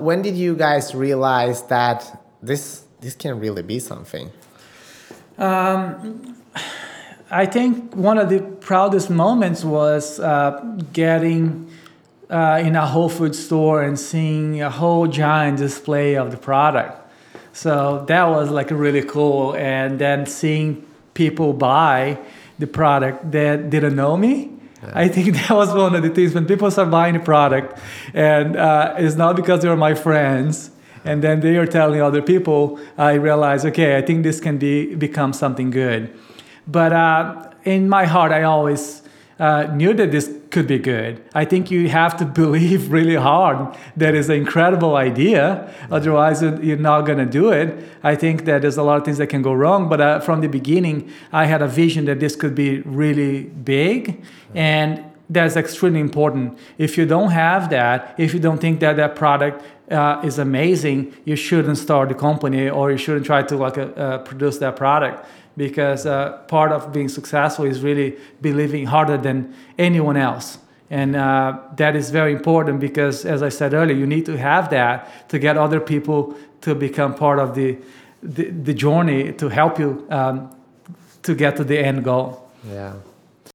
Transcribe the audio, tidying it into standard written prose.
when did you guys realize that this can really be something? I think one of the proudest moments was getting in a Whole Foods store and seeing a whole giant display of the product. So that was like really cool. And then seeing people buy the product that didn't know me. Yeah. I think that was one of the things when people start buying the product, and it's not because they were my friends, and then they are telling other people, I realized, okay, I think this can become something good. But in my heart, I always knew that this could be good. I think you have to believe really hard that it's an incredible idea. Otherwise, you're not going to do it. I think that there's a lot of things that can go wrong. But from the beginning, I had a vision that this could be really big. And that's extremely important. If you don't have that, if you don't think that that product is amazing, you shouldn't start the company, or you shouldn't try to produce that product. Because part of being successful is really believing harder than anyone else. And that is very important because, as I said earlier, you need to have that to get other people to become part of the journey to help you to get to the end goal. Yeah.